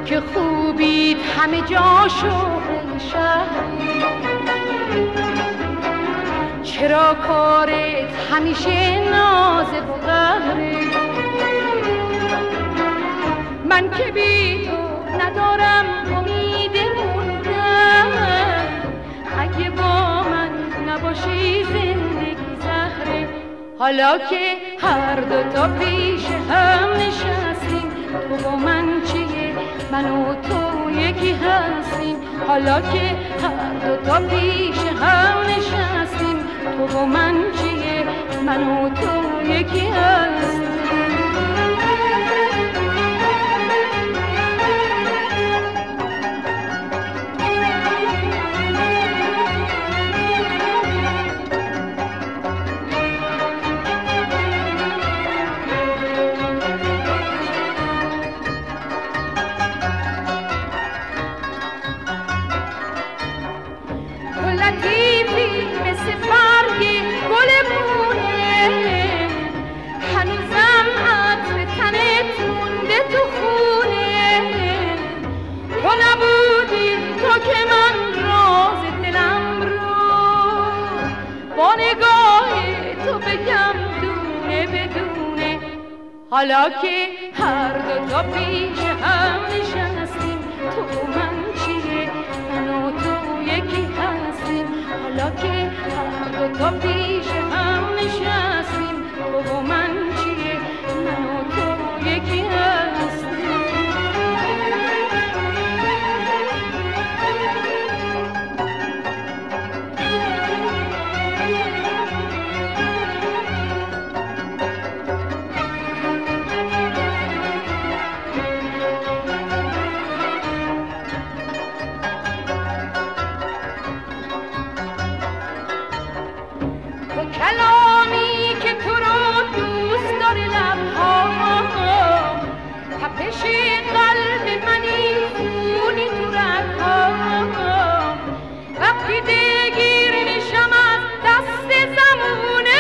که خوبیت همه جا شهره شهری، چرا کارت همیشه نازه و قهره؟ من که بی تو ندارم امید موندن، اگه با من نباشی زندگی زهره. حالا که هر دوتا پیش هم نشستیم، تو و من چیه؟ من و تو یکی هستیم. حالا که هر دوتا پیش هم نشستیم، تو و من چیه؟ من و تو یکی هستیم. حالا که هر دوتا پیش هم نشستیم، تو و من چیه؟ من و تو یکی هستیم. حالا که هر دوتا پیش هم نشستیم، تو و من چیه؟ من و تو یکی هستیم. کلامی که تو رو دوست داره لبها، تپش قلب منی خونی تو رگها. وقتی دگیر میشم از دست زمونه،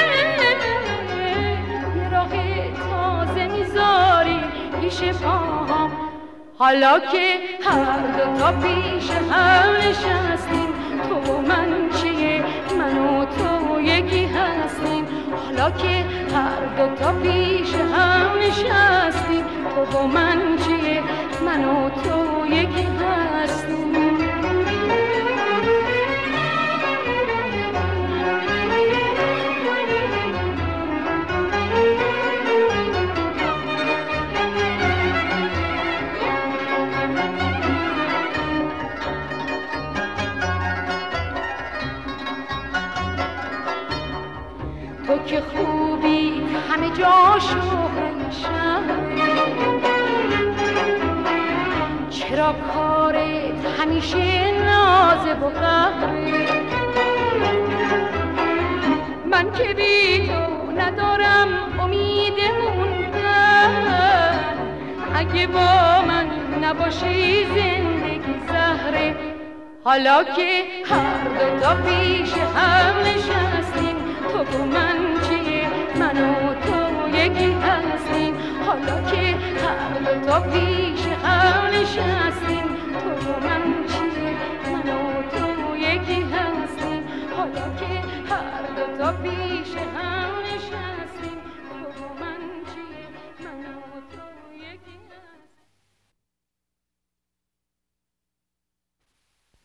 یه راه تازه میذاری پیش پاهم. حالا که هر دوتا پیش هم نشستیم، تو و من چیه؟ من و تو یکی هستیم. حالا که هر دوتا پیش هم نشستیم، تو و من چیه؟ من و تو یکی هستیم. تو که خوبی همه جا شهره شهری، چرا کارت همیشه نازه و قهره؟ من که بی تو ندارم امید موندن، اگه با من نباشی زندگی زهره. حالا که هر دوتا پیش هم نشستیم، تو و من چیه؟ من و تو یکی هستیم. حالا که هر دوتا پیش هم نشستیم، تو و من چیه؟ من و تو یکی هستیم. حالا که هر دوتا پیش هم نشستیم، تو و من